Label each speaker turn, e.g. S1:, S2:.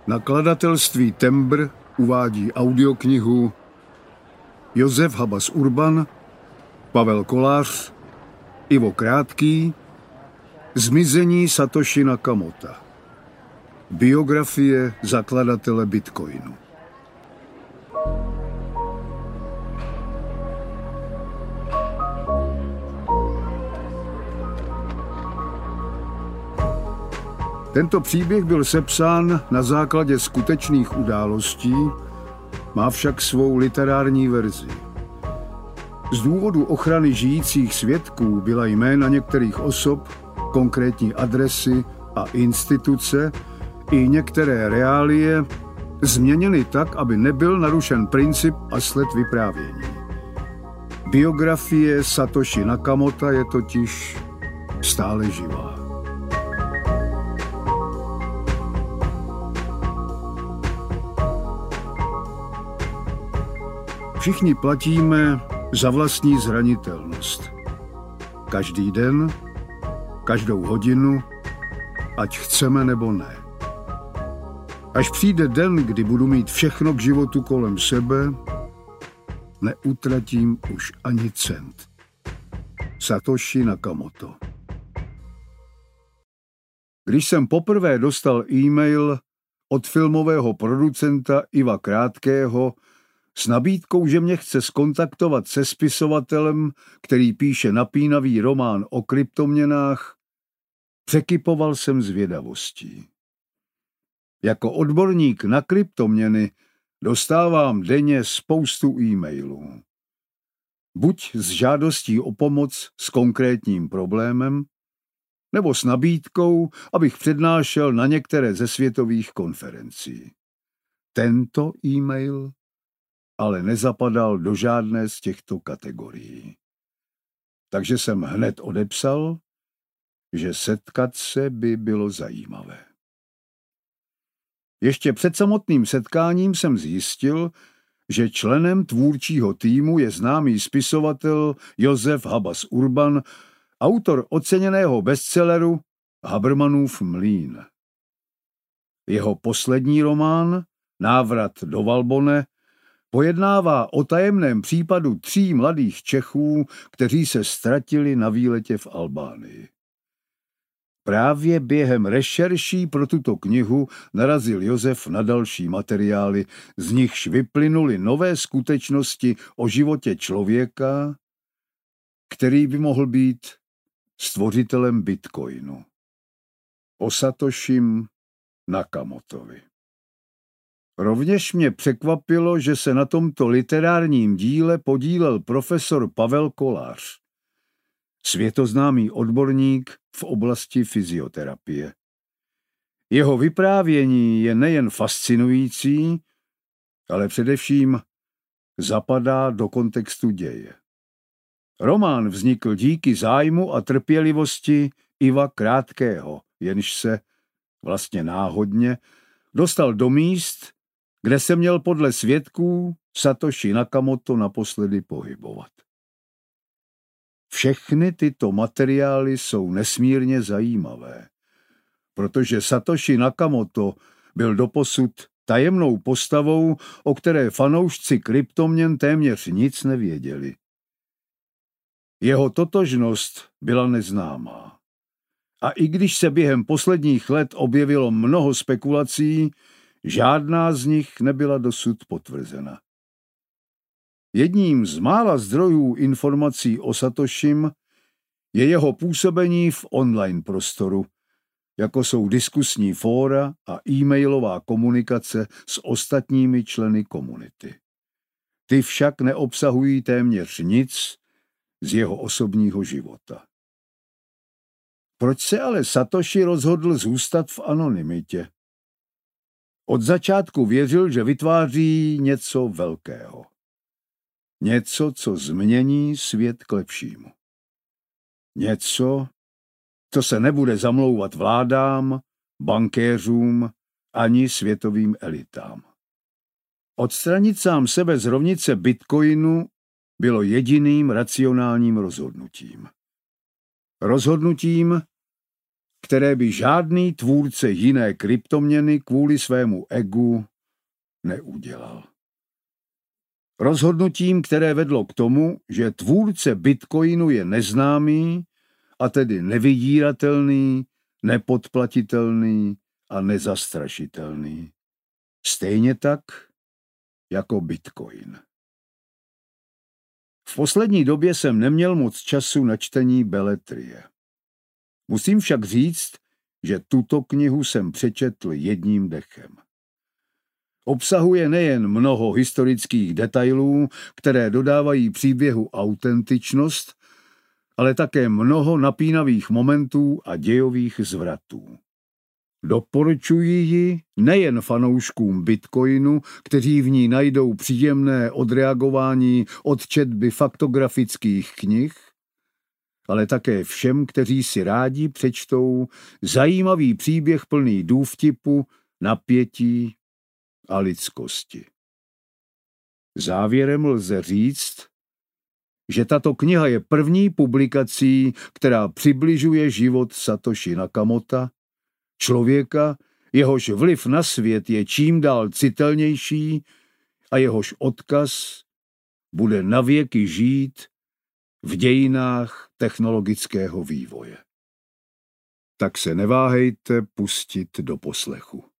S1: Nakladatelství Tembr uvádí audioknihu Josef Habas Urban, Pavel Kolář, Ivo Krátký, Zmizení Satoshi Nakamota. Biografie zakladatele Bitcoinu. Tento příběh byl sepsán na základě skutečných událostí, má však svou literární verzi. Z důvodu ochrany žijících svědků byla jména některých osob, konkrétní adresy a instituce i některé reálie změněny tak, aby nebyl narušen princip a sled vyprávění. Biografie Satoshi Nakamota je totiž stále živá. Všichni platíme za vlastní zranitelnost. Každý den, každou hodinu, ať chceme nebo ne. Až přijde den, kdy budu mít všechno k životu kolem sebe, neutratím už ani cent. Satoshi Nakamoto. Když jsem poprvé dostal e-mail od filmového producenta Iva Krátkého s nabídkou, že mě chce zkontaktovat se spisovatelem, který píše napínavý román o kryptoměnách, překypoval jsem zvědavostí. Jako odborník na kryptoměny dostávám denně spoustu e-mailů. Buď s žádostí o pomoc s konkrétním problémem, nebo s nabídkou, abych přednášel na některé ze světových konferencí. Tento e-mail ale nezapadal do žádné z těchto kategorií. Takže jsem hned odepsal, že setkat se by bylo zajímavé. Ještě před samotným setkáním jsem zjistil, že členem tvůrčího týmu je známý spisovatel Josef Habas Urban, autor oceněného bestselleru Habermanův mlýn. Jeho poslední román Návrat do Valbonne pojednává o tajemném případu 3 mladých Čechů, kteří se ztratili na výletě v Albánii. Právě během rešerší pro tuto knihu narazil Josef na další materiály, z nichž vyplynuly nové skutečnosti o životě člověka, který by mohl být stvořitelem Bitcoinu. O Satoshim Nakamotovi. Rovněž mě překvapilo, že se na tomto literárním díle podílel profesor Pavel Kolář, světoznámý odborník v oblasti fyzioterapie. Jeho vyprávění je nejen fascinující, ale především zapadá do kontextu děje. Román vznikl díky zájmu a trpělivosti Iva Krátkého, jenž se, vlastně náhodně, dostal do míst, kde se měl podle svědků Satoshi Nakamoto naposledy pohybovat. Všechny tyto materiály jsou nesmírně zajímavé, protože Satoshi Nakamoto byl doposud tajemnou postavou, o které fanoušci kryptoměn téměř nic nevěděli. Jeho totožnost byla neznámá. A i když se během posledních let objevilo mnoho spekulací, žádná z nich nebyla dosud potvrzena. Jedním z mála zdrojů informací o Satoshim je jeho působení v online prostoru, jako jsou diskusní fóra a e-mailová komunikace s ostatními členy komunity. Ty však neobsahují téměř nic z jeho osobního života. Proč se ale Satoshi rozhodl zůstat v anonymitě? Od začátku věřil, že vytváří něco velkého. Něco, co změní svět k lepšímu. Něco, co se nebude zamlouvat vládám, bankéřům ani světovým elitám. Odstranit sám sebe z rovnice Bitcoinu bylo jediným racionálním rozhodnutím. Rozhodnutím, které by žádný tvůrce jiné kryptoměny kvůli svému egu neudělal. Rozhodnutím, které vedlo k tomu, že tvůrce Bitcoinu je neznámý, a tedy nevydíratelný, nepodplatitelný a nezastrašitelný. Stejně tak jako Bitcoin. V poslední době jsem neměl moc času na čtení beletrie. Musím však říct, že tuto knihu jsem přečetl jedním dechem. Obsahuje nejen mnoho historických detailů, které dodávají příběhu autentičnost, ale také mnoho napínavých momentů a dějových zvratů. Doporučuji ji nejen fanouškům Bitcoinu, kteří v ní najdou příjemné odreagování od četby faktografických knih, ale také všem, kteří si rádi přečtou zajímavý příběh plný důvtipu, napětí a lidskosti. Závěrem lze říct, že tato kniha je první publikací, která přibližuje život Satoshi Nakamota, člověka, jehož vliv na svět je čím dál citelnější a jehož odkaz bude navěky žít v dějinách technologického vývoje. Tak se neváhejte pustit do poslechu.